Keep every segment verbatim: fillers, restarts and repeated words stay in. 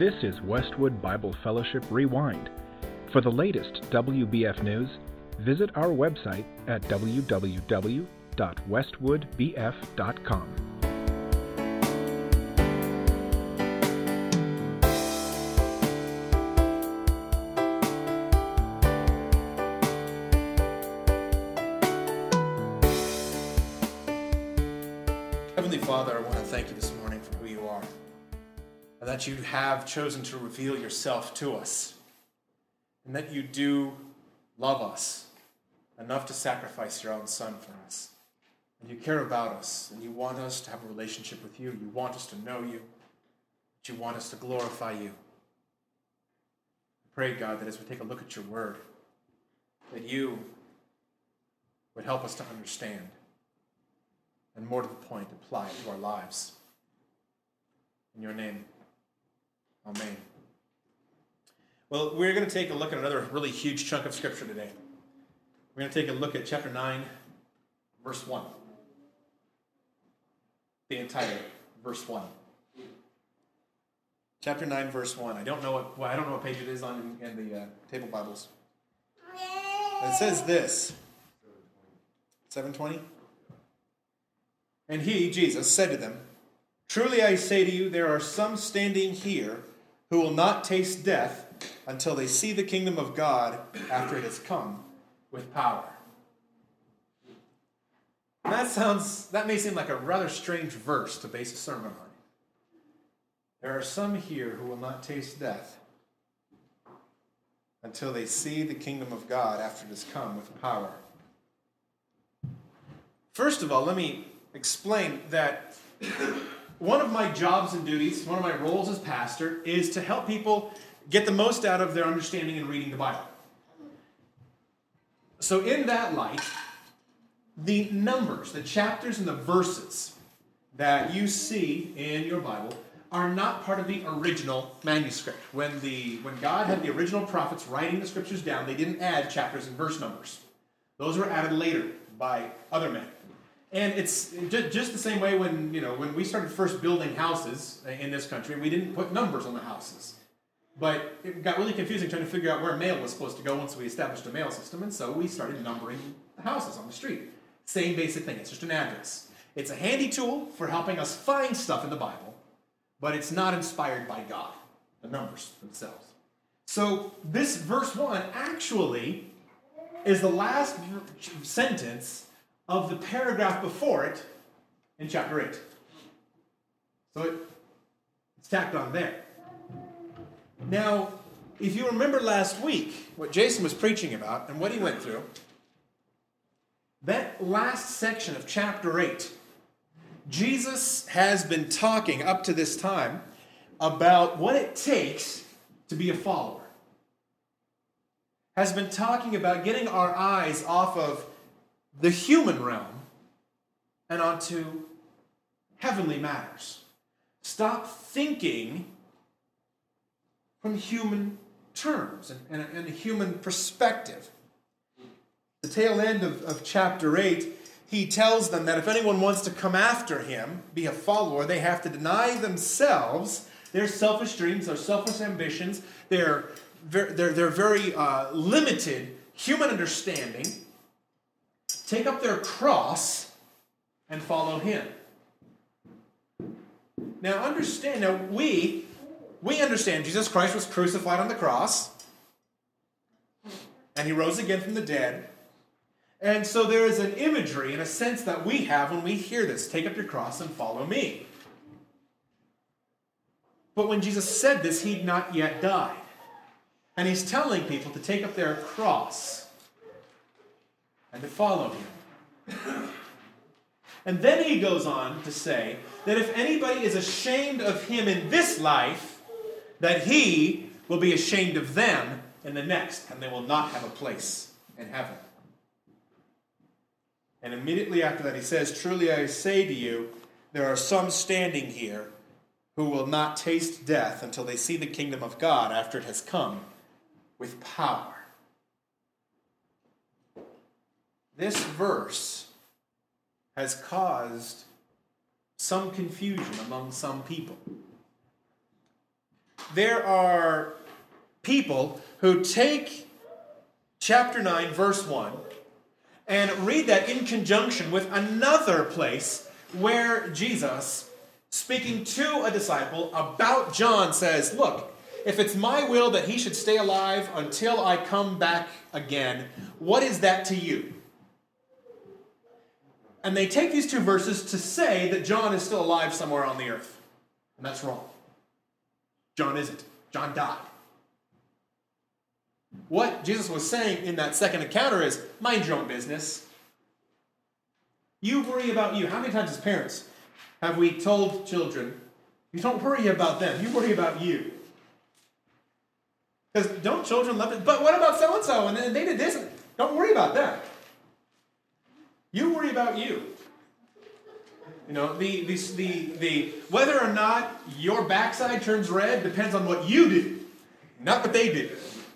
This is Westwood Bible Fellowship Rewind. For the latest W B F news, visit our website at w w w dot westwood b f dot com. Heavenly Father, I want to thank you this morning for who you are, and that you have chosen to reveal yourself to us, and that you do love us enough to sacrifice your own Son for us. And you care about us, and you want us to have a relationship with you. You want us to know you, but you want us to glorify you. I pray, God, that as we take a look at your word, that you would help us to understand, and more to the point, apply it to our lives. In your name, amen. Well, we're going to take a look at another really huge chunk of Scripture today. We're going to take a look at chapter nine, verse one. The entire verse one. Chapter nine, verse one. I don't know what well, I don't know what page it is on in, in the uh, table Bibles. And it says this. seven twenty. And he, Jesus, said to them, "Truly I say to you, there are some standing here who will not taste death until they see the kingdom of God after it has come with power." And that sounds, that may seem like a rather strange verse to base a sermon on. There are some here who will not taste death until they see the kingdom of God after it has come with power. First of all, let me explain that one of my jobs and duties, one of my roles as pastor, is to help people get the most out of their understanding and reading the Bible. So in that light, the numbers, the chapters and the verses that you see in your Bible are not part of the original manuscript. When the when God had the original prophets writing the scriptures down, they didn't add chapters and verse numbers. Those were added later by other men. And it's just the same way when, you know, when we started first building houses in this country, we didn't put numbers on the houses. But it got really confusing trying to figure out where mail was supposed to go once we established a mail system, and so we started numbering the houses on the street. Same basic thing, it's just an address. It's a handy tool for helping us find stuff in the Bible, but it's not inspired by God, the numbers themselves. So this verse one actually is the last sentence of the paragraph before it in chapter eight. So it, it's tacked on there. Now, if you remember last week, what Jason was preaching about and what he went through, that last section of chapter eight, Jesus has been talking up to this time about what it takes to be a follower. Has been talking about getting our eyes off of the human realm and onto heavenly matters. Stop thinking from human terms and, and, and a human perspective. The tail end of, of chapter eight, he tells them that if anyone wants to come after him, be a follower, they have to deny themselves, their selfish dreams, their selfish ambitions, their, their, their, their very uh, limited human understanding, take up their cross and follow him. Now understand, now we, we understand Jesus Christ was crucified on the cross, and he rose again from the dead. And so there is an imagery and a sense that we have when we hear this, take up your cross and follow me. But when Jesus said this, he'd not yet died. And he's telling people to take up their cross and to follow him. And then he goes on to say that if anybody is ashamed of him in this life, that he will be ashamed of them in the next, and they will not have a place in heaven. And immediately after that he says, "Truly I say to you, there are some standing here who will not taste death until they see the kingdom of God after it has come with power." This verse has caused some confusion among some people. there are people who take chapter nine, verse one, and read that in conjunction with another place where Jesus, speaking to a disciple about John, says, look, if it's my will that he should stay alive until I come back again, what is that to you? And they take these two verses to say that John is still alive somewhere on the earth. And that's wrong. John isn't. John died. What Jesus was saying in that second encounter is, mind your own business. You worry about you. How many times as parents have we told children, you don't worry about them, you worry about you? Because don't children love it? But what about so-and-so? And then they did this. Don't worry about them. You worry about you. You know, the, the, the, the whether or not your backside turns red depends on what you do, not what they did.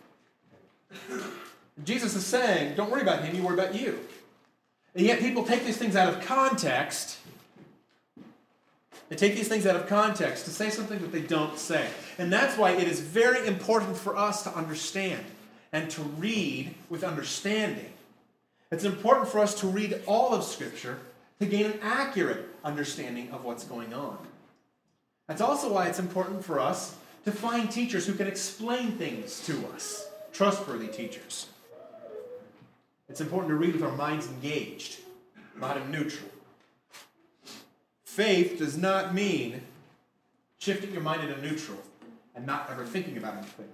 Jesus is saying, don't worry about him, you worry about you. And yet people take these things out of context. They take these things out of context to say something that they don't say. And that's why it is very important for us to understand and to read with understanding. It's important for us to read all of Scripture to gain an accurate understanding of what's going on. That's also why it's important for us to find teachers who can explain things to us, trustworthy teachers. It's important to read with our minds engaged, not in neutral. Faith does not mean shifting your mind into neutral and not ever thinking about anything.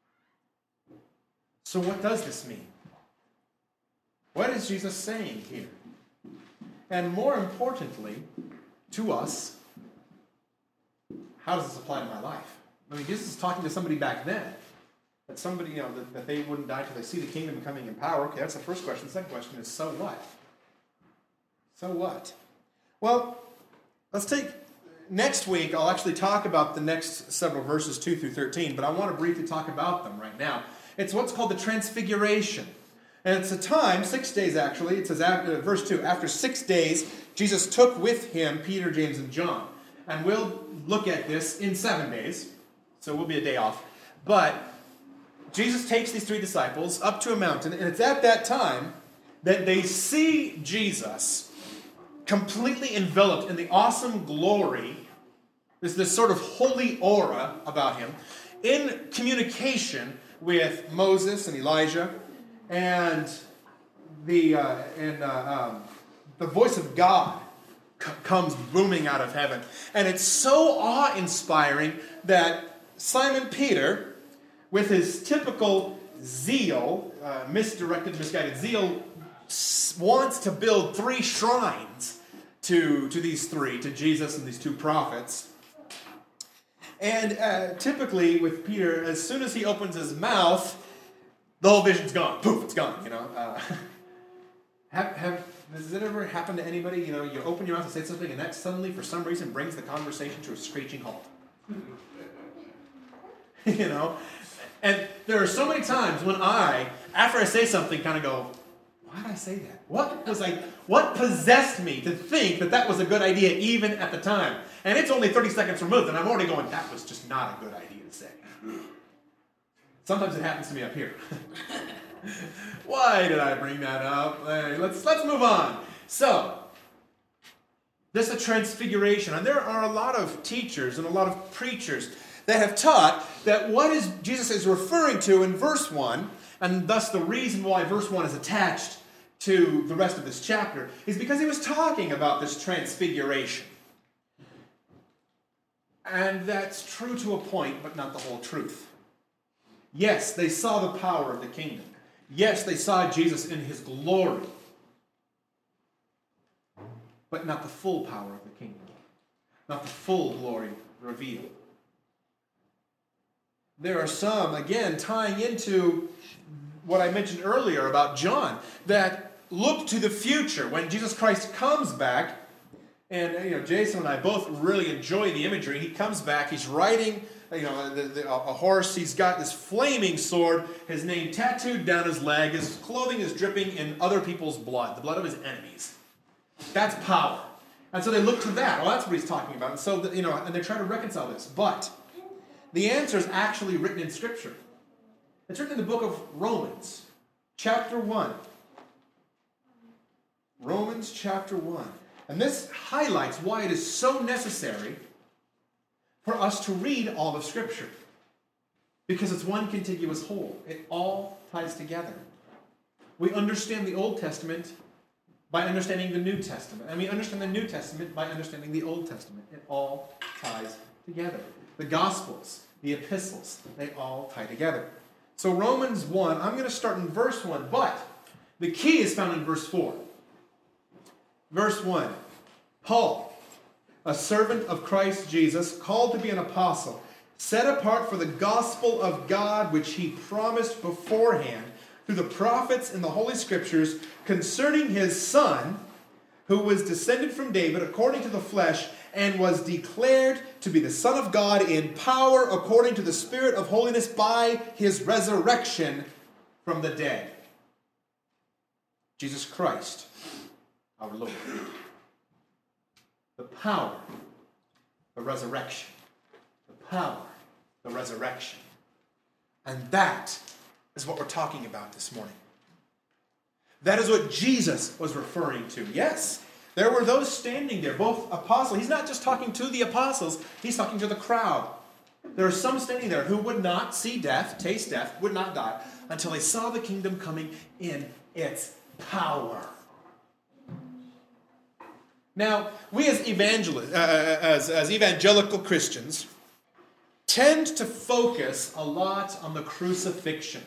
So what does this mean? What is Jesus saying here? And more importantly, to us, how does this apply to my life? I mean, Jesus is talking to somebody back then. That somebody, you know, that, that they wouldn't die till they see the kingdom coming in power. Okay, that's the first question. The second question is, so what? So what? Well, let's take, next week, I'll actually talk about the next several verses, two through thirteen, but I want to briefly talk about them right now. It's what's called the Transfiguration. And it's a time, six days actually, it says, after, verse two, after six days, Jesus took with him Peter, James, and John. And we'll look at this in seven days, so we'll be a day off. But Jesus takes these three disciples up to a mountain, and it's at that time that they see Jesus completely enveloped in the awesome glory. There's this sort of holy aura about him, in communication with Moses and Elijah, and the uh, and uh, um, the voice of God c- comes booming out of heaven, and it's so awe-inspiring that Simon Peter, with his typical zeal, uh, misdirected, misguided zeal, s- wants to build three shrines to to these three, to Jesus and these two prophets. And uh, typically with Peter, as soon as he opens his mouth, the whole vision's gone. Poof, it's gone, you know. Uh, have, have, has it ever happened to anybody, you know, you open your mouth and say something, and that suddenly, for some reason, brings the conversation to a screeching halt? You know? And there are so many times when I, after I say something, kind of go, why did I say that? What was I, what possessed me to think that that was a good idea even at the time? And it's only thirty seconds removed, and I'm already going, that was just not a good idea to say. Sometimes it happens to me up here. Why did I bring that up? Hey, let's, let's move on. So, this is a transfiguration. And there are a lot of teachers and a lot of preachers that have taught that what is Jesus is referring to in verse one, and thus the reason why verse one is attached to the rest of this chapter, is because he was talking about this transfiguration. And that's true to a point, but not the whole truth. Yes, they saw the power of the kingdom. Yes, they saw Jesus in his glory. But not the full power of the kingdom. Not the full glory revealed. There are some, again, tying into what I mentioned earlier about John, that look to the future when Jesus Christ comes back. And, you know, Jason and I both really enjoy the imagery. He comes back, he's riding, you know, the, the, a horse. He's got this flaming sword, his name tattooed down his leg. His clothing is dripping in other people's blood, the blood of his enemies. That's power. And so they look to that. Well, that's what he's talking about. And so, you know, and they try to reconcile this. But The answer is actually written in Scripture. It's written in the book of Romans, chapter one. Romans chapter one. And this highlights why it is so necessary for us to read all of Scripture. Because it's one contiguous whole. It all ties together. We understand the Old Testament by understanding the New Testament. And we understand the New Testament by understanding the Old Testament. It all ties together. The Gospels, the epistles, they all tie together. So Romans one, I'm going to start in verse one, but the key is found in verse four. Verse one, Paul, a servant of Christ Jesus, called to be an apostle, set apart for the gospel of God, which he promised beforehand through the prophets in the Holy Scriptures concerning his Son, who was descended from David according to the flesh, and was declared to be the Son of God in power according to the Spirit of holiness by his resurrection from the dead. Jesus Christ, our Lord. The power, the resurrection. The power, the resurrection. And that is what we're talking about this morning. That is what Jesus was referring to. Yes, there were those standing there, both apostles. He's not just talking to the apostles, he's talking to the crowd. There are some standing there who would not see death, taste death, would not die, until they saw the kingdom coming in its power. Now, we as evangelists, uh, as, as evangelical Christians, tend to focus a lot on the crucifixion.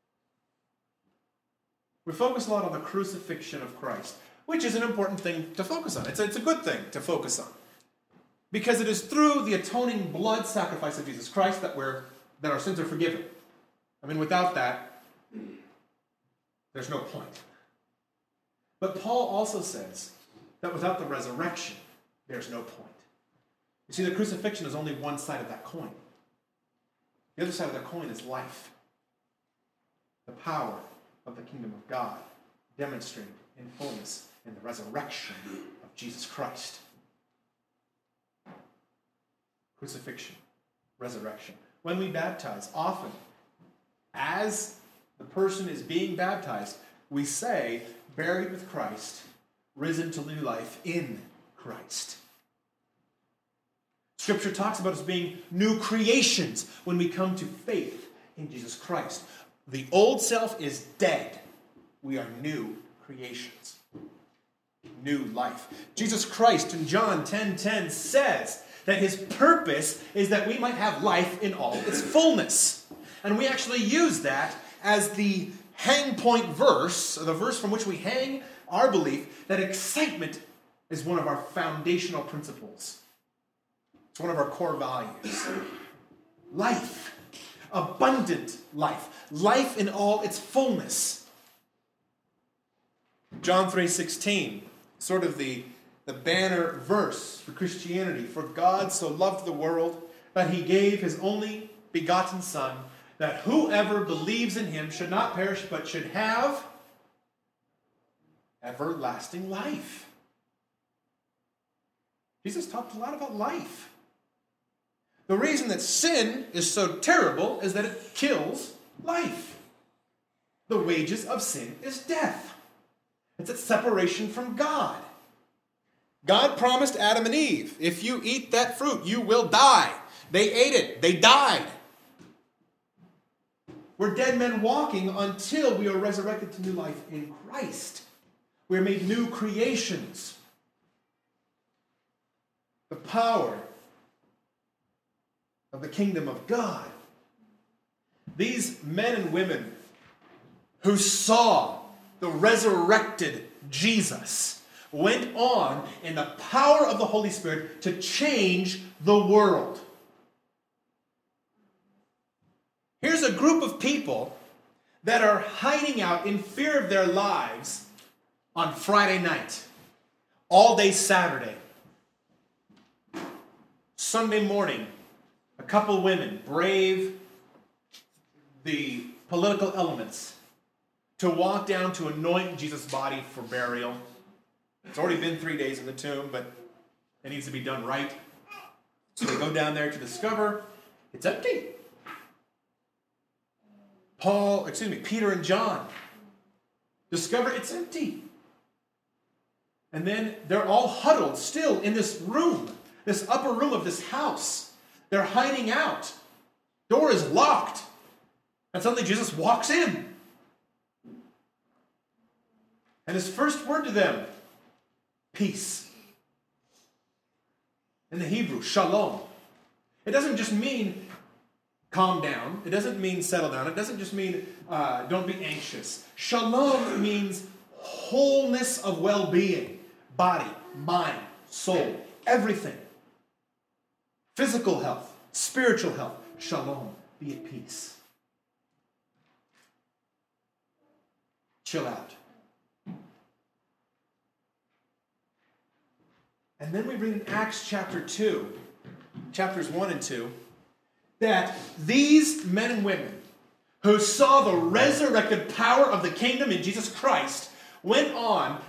We focus a lot on the crucifixion of Christ, which is an important thing to focus on. It's a, it's a good thing to focus on. Because it is through the atoning blood sacrifice of Jesus Christ that we're that our sins are forgiven. I mean, without that, there's no point. But Paul also says that without the resurrection, there's no point. You see, the crucifixion is only one side of that coin. The other side of that coin is life. The power of the kingdom of God demonstrated in fullness in the resurrection of Jesus Christ. Crucifixion, resurrection. When we baptize, often, as the person is being baptized, we say, buried with Christ, risen to new life in Christ. Scripture talks about us being new creations when we come to faith in Jesus Christ. The old self is dead. We are new creations. New life. Jesus Christ in John ten ten says that his purpose is that we might have life in all its fullness. And we actually use that as the hang point verse, or the verse from which we hang our belief that excitement is one of our foundational principles. It's one of our core values. Life. Abundant life. Life in all its fullness. John three sixteen, sort of the, the banner verse for Christianity. For God so loved the world that he gave his only begotten Son, that whoever believes in him should not perish, but should have everlasting life. Jesus talked a lot about life. The reason that sin is so terrible is that it kills life. The wages of sin is death. It's a separation from God. God promised Adam and Eve, if you eat that fruit, you will die. They ate it. They died. We're dead men walking until we are resurrected to new life in Christ. We are made new creations. The power of the kingdom of God. These men and women who saw the resurrected Jesus went on in the power of the Holy Spirit to change the world. Here's a group of people that are hiding out in fear of their lives on Friday night, all day Saturday. Sunday morning, a couple women brave the political elements to walk down to anoint Jesus' body for burial. It's already been three days in the tomb, but it needs to be done right. So they go down there to discover It's empty. Paul, excuse me, Peter and John discover it's empty. And then they're all huddled still in this room, this upper room of this house. They're hiding out. Door is locked. And suddenly Jesus walks in. And his first word to them, peace. In the Hebrew, shalom. It doesn't just mean calm down. It doesn't mean settle down. It doesn't just mean uh, don't be anxious. Shalom means wholeness of well-being. Body, mind, soul, everything. Physical health, spiritual health. Shalom. Be at peace. Chill out. And then we read in Acts chapter two, chapters one and two, that these men and women who saw the resurrected power of the kingdom in Jesus Christ went on,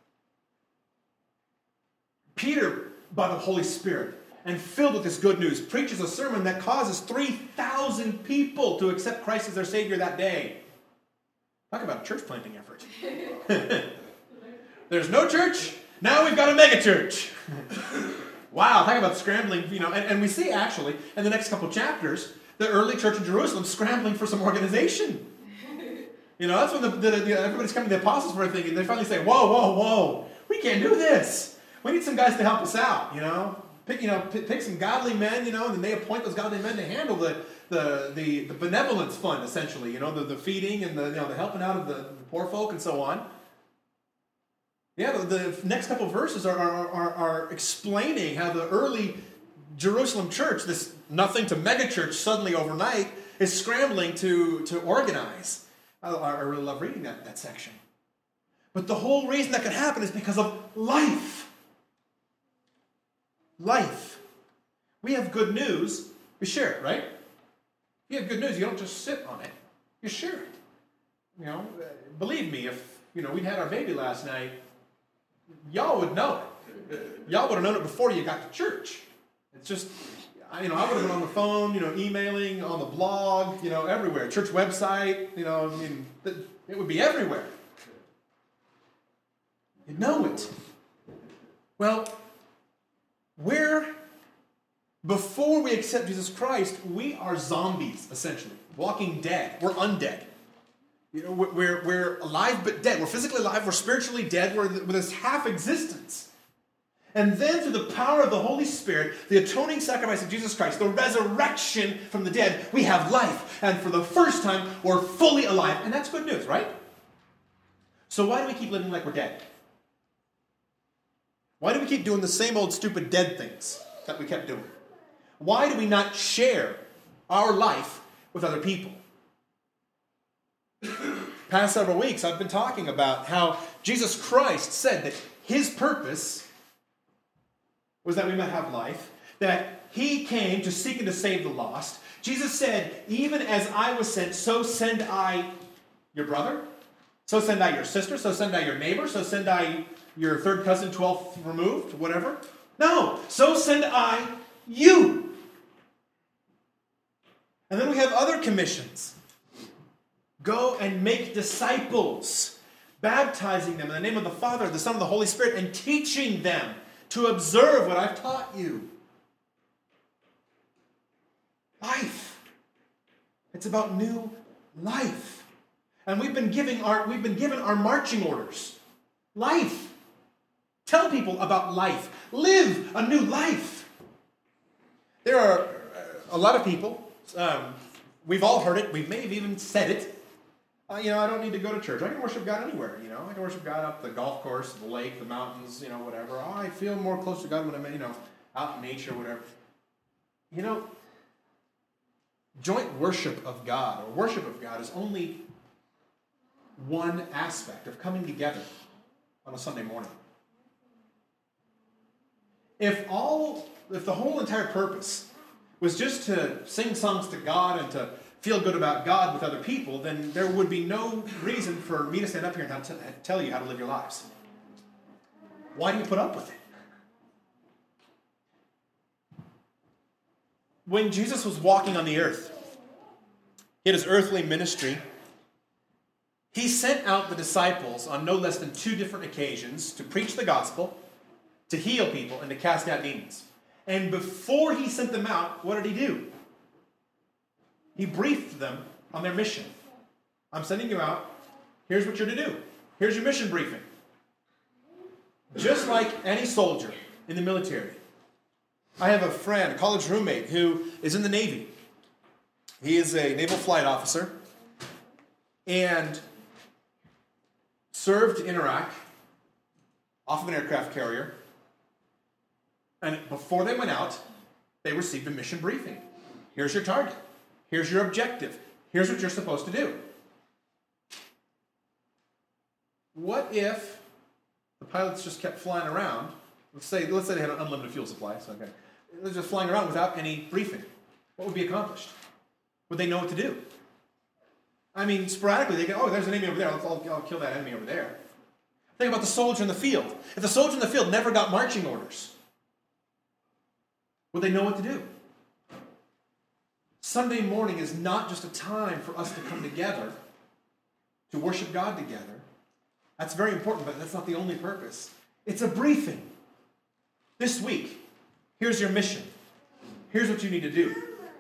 Peter, by the Holy Spirit, and filled with this good news, preaches a sermon that causes three thousand people to accept Christ as their Savior that day. Talk about a church planting effort. There's no church. Now we've got a mega church. Wow, talk about scrambling, you know, and, and we see actually in the next couple chapters, the early church in Jerusalem scrambling for some organization. You know, that's when the, the, the, everybody's coming to the apostles for everything, and they finally say, whoa, whoa, whoa, we can't do this. We need some guys to help us out, you know. Pick, you know, pick, pick some godly men, you know, and then they appoint those godly men to handle the the the, the benevolence fund, essentially, you know, the, the feeding and the, you know, the helping out of the, the poor folk and so on. Yeah, the, the next couple of verses are, are, are, are explaining how the early Jerusalem church, this nothing to mega church suddenly overnight, is scrambling to, to organize. I, I really love reading that, that section. But the whole reason that could happen is because of life. Life. We have good news, we share it, right? You have good news, you don't just sit on it, you share it. You know, believe me, if you know we'd had our baby last night, y'all would know it. Y'all would have known it before you got to church. It's just, you know, I would have been on the phone, you know, emailing, on the blog, you know, everywhere. Church website, you know, I mean, it would be everywhere. You know it. Well, we're, before we accept Jesus Christ, we are zombies, essentially. Walking dead. We're undead. You know, we're, we're alive but dead. We're physically alive. We're spiritually dead. We're with this half existence. And then through the power of the Holy Spirit, the atoning sacrifice of Jesus Christ, the resurrection from the dead, we have life. And for the first time, we're fully alive. And that's good news, right? So why do we keep living like we're dead? Why do we keep doing the same old stupid dead things that we kept doing? Why do we not share our life with other people? Past several weeks, I've been talking about how Jesus Christ said that his purpose was that we might have life, that he came to seek and to save the lost. Jesus said, even as I was sent, so send I your brother, so send I your sister, so send I your neighbor, so send I your third cousin, twelfth removed, whatever. No, so send I you. And then we have other commissions. Go and make disciples, baptizing them in the name of the Father, the Son, and the Holy Spirit, and teaching them to observe what I've taught you. Life. It's about new life. And we've been giving our we've been given our marching orders. Life. Tell people about life. Live a new life. There are a lot of people, um, we've all heard it, we may have even said it. Uh, you know, I don't need to go to church. I can worship God anywhere, you know. I can worship God up the golf course, the lake, the mountains, you know, whatever. Oh, I feel more close to God when I'm, you know, out in nature, whatever. You know, joint worship of God, or worship of God, is only one aspect of coming together on a Sunday morning. If all, if the whole entire purpose was just to sing songs to God and to feel good about God with other people, then there would be no reason for me to stand up here and t- tell you how to live your lives. Why do you put up with it? when Jesus was walking on the earth, he had his earthly ministry, he sent out the disciples on no less than two different occasions to preach the gospel, to heal people, and to cast out demons. And before he sent them out, what did he do? He briefed them on their mission. I'm sending you out. Here's what you're to do. Here's your mission briefing. Just like any soldier in the military. I have a friend, a college roommate, who is in the Navy. He is a naval flight officer and served in Iraq off of an aircraft carrier. And before they went out, they received a mission briefing. Here's your target. Here's your objective. Here's what you're supposed to do. What if the pilots just kept flying around? Let's say, let's say they had an unlimited fuel supply. So okay, they're just flying around without any briefing. What would be accomplished? Would they know what to do? I mean, sporadically they go, oh, there's an enemy over there. I'll, I'll kill that enemy over there. Think about the soldier in the field. If the soldier in the field never got marching orders, would they know what to do? Sunday morning is not just a time for us to come together to worship God together. That's very important, but that's not the only purpose. It's a briefing. This week, here's your mission. Here's what you need to do.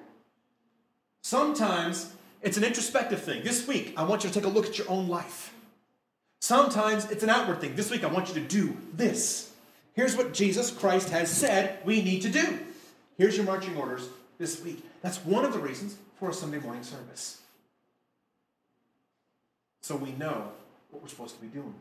Sometimes it's an introspective thing. This week, I want you to take a look at your own life. Sometimes it's an outward thing. This week, I want you to do this. Here's what Jesus Christ has said we need to do. Here's your marching orders this week. That's one of the reasons for a Sunday morning service. So we know what we're supposed to be doing.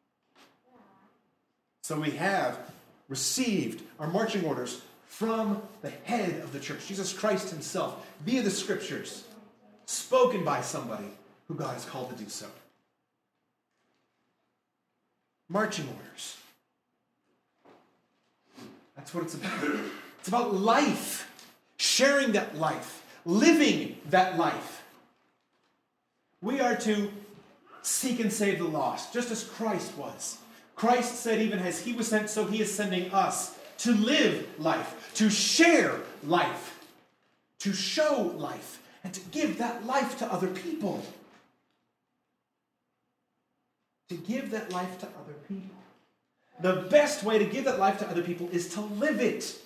So we have received our marching orders from the head of the church, Jesus Christ himself, via the scriptures, spoken by somebody who God has called to do so. Marching orders. That's what it's about. It's about life, sharing that life, living that life. We are to seek and save the lost, just as Christ was. Christ said, even as he was sent, so he is sending us to live life, to share life, to show life, and to give that life to other people. To give that life to other people. The best way to give that life to other people is to live it.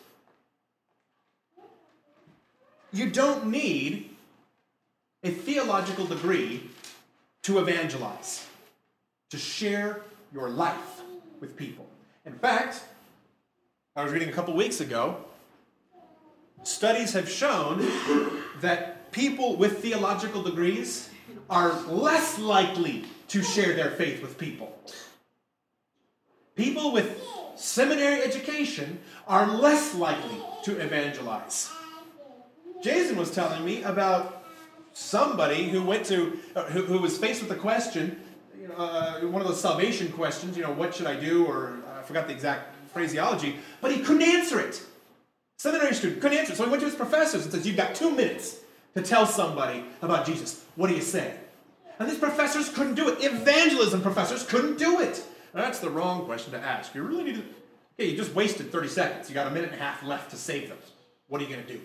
You don't need a theological degree to evangelize, to share your life with people. In fact, I was reading a couple weeks ago, studies have shown that people with theological degrees are less likely to share their faith with people. People with seminary education are less likely to evangelize. Jason was telling me about somebody who went to, uh, who, who was faced with a question, you know, uh, one of those salvation questions, you know, what should I do, or uh, I forgot the exact phraseology, but he couldn't answer it. Seminary student couldn't answer it, so he went to his professors and says, you've got two minutes to tell somebody about Jesus. What do you say? And these professors couldn't do it. Evangelism professors couldn't do it. Now, that's the wrong question to ask. You really need to, okay, you just wasted thirty seconds. You got a minute and a half left to save them. What are you going to do?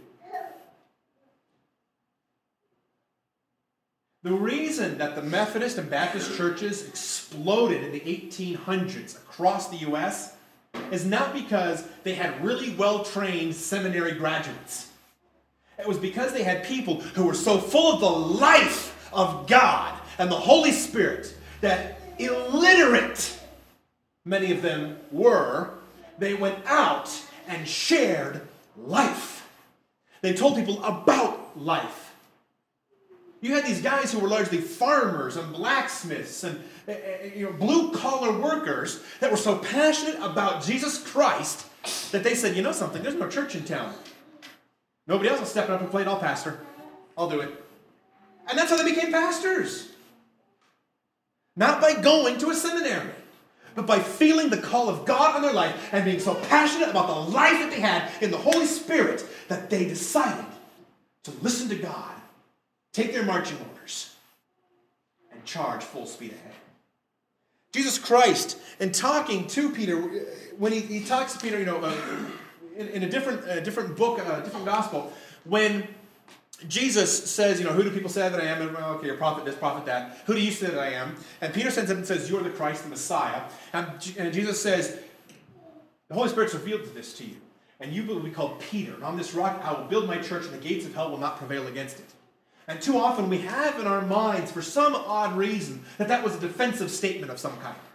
The reason that the Methodist and Baptist churches exploded in the eighteen hundreds across the U S is not because they had really well-trained seminary graduates. It was because they had people who were so full of the life of God and the Holy Spirit that illiterate many of them were, they went out and shared life. They told people about life. You had these guys who were largely farmers and blacksmiths and uh, you know, blue-collar workers that were so passionate about Jesus Christ that they said, you know something, there's no church in town. Nobody else will step up and play it, I'll pastor. I'll do it. And that's how they became pastors. Not by going to a seminary, but by feeling the call of God on their life and being so passionate about the life that they had in the Holy Spirit that they decided to listen to God, take their marching orders, and charge full speed ahead. Jesus Christ, in talking to Peter, when he, he talks to Peter, you know, uh, in, in a different, a different book, a different gospel, When Jesus says, you know, who do people say that I am? And, well, okay, you're prophet this, prophet that. Who do you say that I am? And Peter stands up and says, you're the Christ, the Messiah. And, and Jesus says, the Holy Spirit's revealed this to you. And you will be called Peter. And on this rock I will build my church, and the gates of hell will not prevail against it. And too often we have in our minds, for some odd reason, that that was a defensive statement of some kind.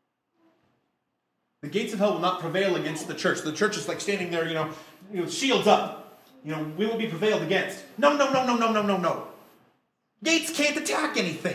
The gates of hell will not prevail against the church. The church is like standing there, you know, you know, shields up. You know, we will be prevailed against. No, no, no, no, no, no, no, no. Gates can't attack anything.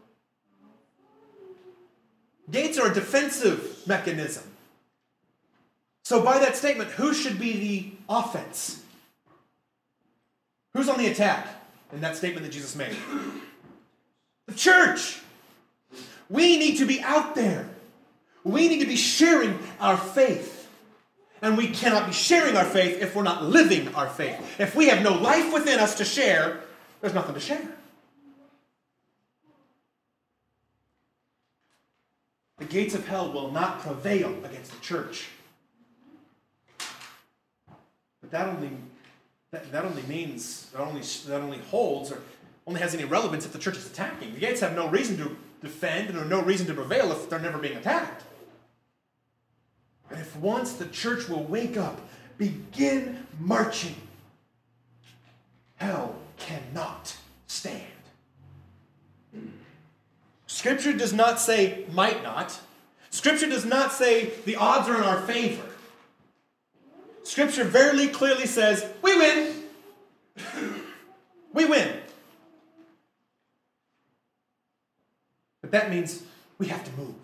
Gates are a defensive mechanism. So by that statement, who should be the offense? Who's on the attack in that statement that Jesus made? The church. We need to be out there. We need to be sharing our faith. And we cannot be sharing our faith if we're not living our faith. If we have no life within us to share, there's nothing to share. The gates of hell will not prevail against the church. But that only that, that only means that only that only holds or only has any relevance if the church is attacking. The gates have no reason to defend and no reason to prevail if they're never being attacked. And if once the church will wake up, begin marching, hell cannot stand. Scripture does not say might not. Scripture does not say the odds are in our favor. Scripture very clearly says, we win. We win. But that means we have to move.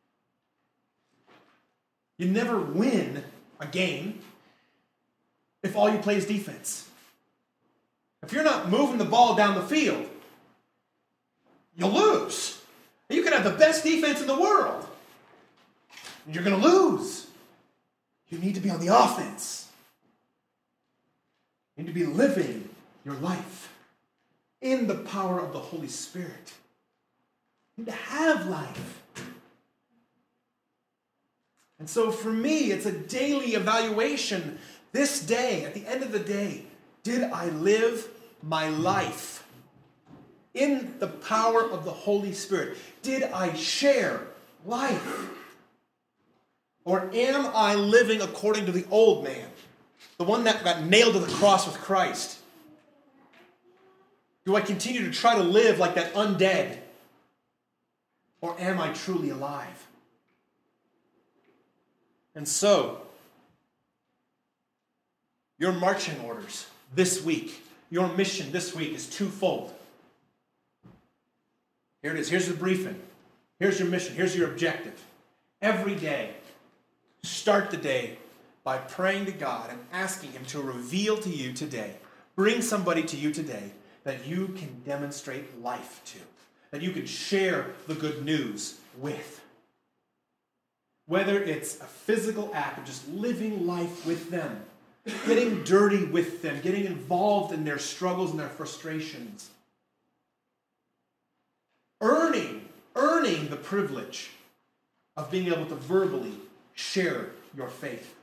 You never win a game if all you play is defense. If you're not moving the ball down the field, you'll lose. You can have the best defense in the world, and you're going to lose. You need to be on the offense. You need to be living your life in the power of the Holy Spirit. You need to have life. And so for me, it's a daily evaluation. This day, at the end of the day, did I live my life in the power of the Holy Spirit? Did I share life? Or am I living according to the old man? The one that got nailed to the cross with Christ? Do I continue to try to live like that undead? Or am I truly alive? And so, your marching orders this week, your mission this week is twofold. Here it is. Here's the briefing. Here's your mission. Here's your objective. Every day, start the day by praying to God and asking Him to reveal to you today, bring somebody to you today that you can demonstrate life to, that you can share the good news with. Whether it's a physical act of just living life with them, getting dirty with them, getting involved in their struggles and their frustrations, earning, earning the privilege of being able to verbally share your faith.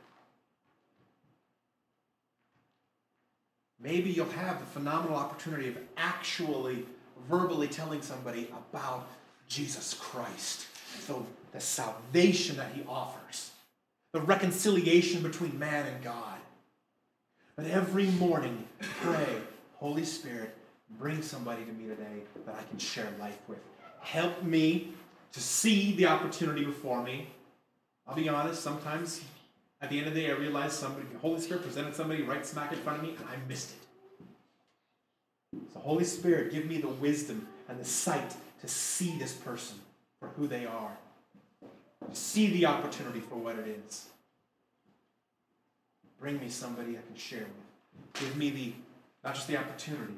Maybe you'll have the phenomenal opportunity of actually verbally telling somebody about Jesus Christ. So the salvation that He offers. The reconciliation between man and God. But every morning, pray, Holy Spirit, bring somebody to me today that I can share life with. Help me to see the opportunity before me. I'll be honest, sometimes at the end of the day I realize somebody, the Holy Spirit presented somebody right smack in front of me and I missed it. So Holy Spirit, give me the wisdom and the sight to see this person for who they are. See the opportunity for what it is. Bring me somebody I can share with. Give me the, not just the opportunity,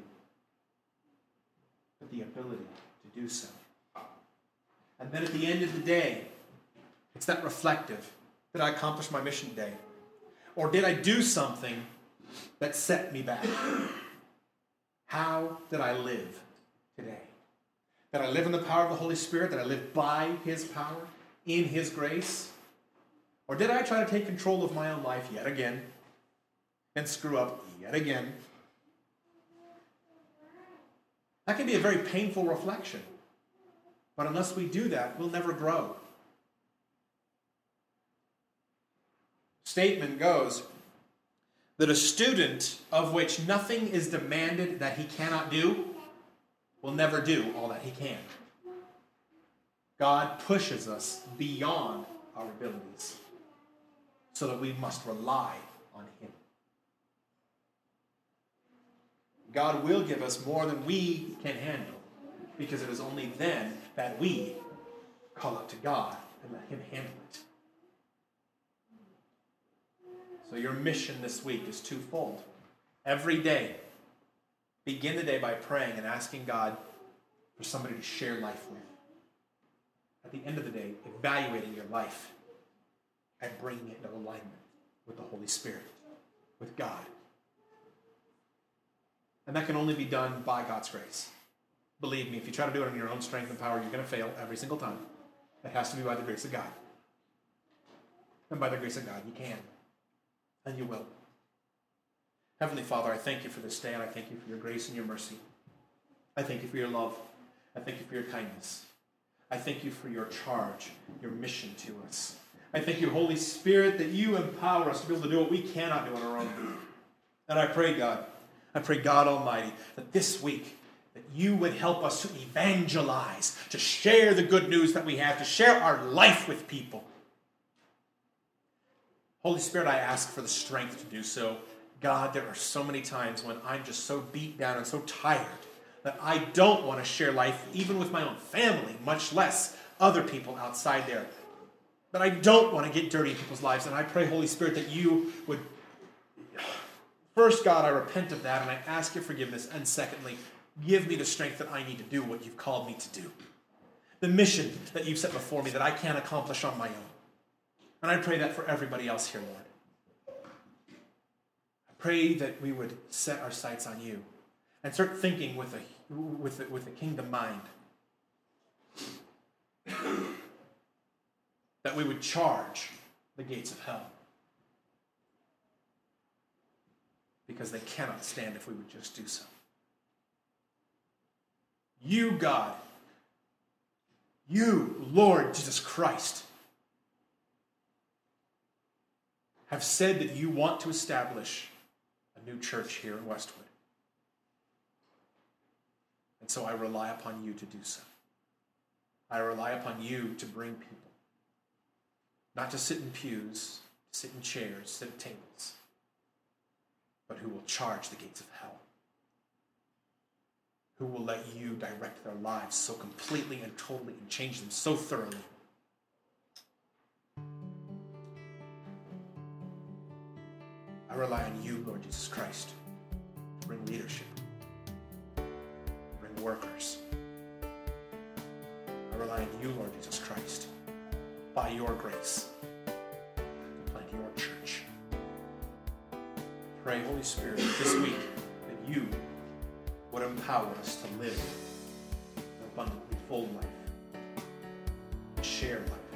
but the ability to do so. And then at the end of the day, it's that reflective. Did I accomplish my mission today? Or did I do something that set me back? How did I live today? Did I live in the power of the Holy Spirit? Did I live by His power? In His grace? Or did I try to take control of my own life yet again and screw up yet again That can be a very painful reflection. But unless we do that, we'll never grow. Statement goes that a student of which nothing is demanded that he cannot do will never do all that he can. God pushes us beyond our abilities so that we must rely on him. God will give us more than we can handle, because it is only then that we call out to God and let him handle it. So your mission this week is twofold. Every day, begin the day by praying and asking God for somebody to share life with. At the end of the day, evaluating your life and bringing it into alignment with the Holy Spirit, with God. And that can only be done by God's grace. Believe me, if you try to do it on your own strength and power, you're going to fail every single time. It has to be by the grace of God. And by the grace of God, you can. And you will. Heavenly Father, I thank you for this day, and I thank you for your grace and your mercy. I thank you for your love. I thank you for your kindness. I thank you for your charge, your mission to us. I thank you, Holy Spirit, that you empower us to be able to do what we cannot do on our own. And I pray, God, I pray, God Almighty, that this week, that you would help us to evangelize, to share the good news that we have, to share our life with people. Holy Spirit, I ask for the strength to do so. God, there are so many times when I'm just so beat down and so tired that I don't want to share life even with my own family, much less other people outside there. But I don't want to get dirty in people's lives. And I pray, Holy Spirit, that you would... First, God, I repent of that and I ask your forgiveness. And secondly, give me the strength that I need to do what you've called me to do. The mission that you've set before me that I can't accomplish on my own. And I pray that for everybody else here, Lord. I pray that we would set our sights on you and start thinking with a, with a, with a kingdom mind. That we would charge the gates of hell. Because they cannot stand if we would just do so. You, God, you, Lord Jesus Christ, have said that you want to establish a new church here in Westwood. And so I rely upon you to do so. I rely upon you to bring people. Not to sit in pews, sit in chairs, sit at tables, but who will charge the gates of hell. Who will let you direct their lives so completely and totally and change them so thoroughly. I rely on you, Lord Jesus Christ, to bring leadership, to bring workers. I rely on you, Lord Jesus Christ, by your grace, to plant your church. Pray, Holy Spirit, this week that you would empower us to live an abundantly full life, to share life,